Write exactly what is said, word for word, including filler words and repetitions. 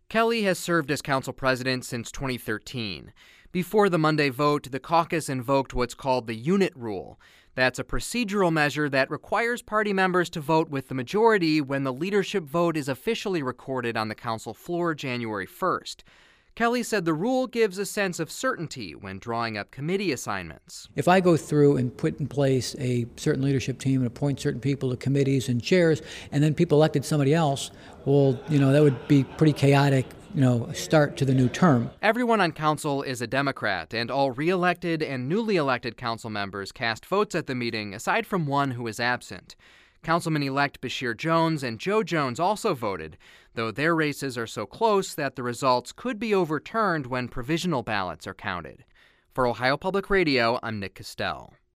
Kelly has served as council president since twenty thirteen. Before the Monday vote, the caucus invoked what's called the unit rule. That's a procedural measure that requires party members to vote with the majority when the leadership vote is officially recorded on the council floor January first. Kelly said the rule gives a sense of certainty when drawing up committee assignments. If I go through and put in place a certain leadership team and appoint certain people to committees and chairs, and then people elected somebody else, well, you know, that would be pretty chaotic, you know, start to the new term. Everyone on council is a Democrat, and all re-elected and newly elected council members cast votes at the meeting, aside from one who is absent. Councilman-elect Beshear Jones and Joe Jones also voted, though their races are so close that the results could be overturned when provisional ballots are counted. For Ohio Public Radio, I'm Nick Costell.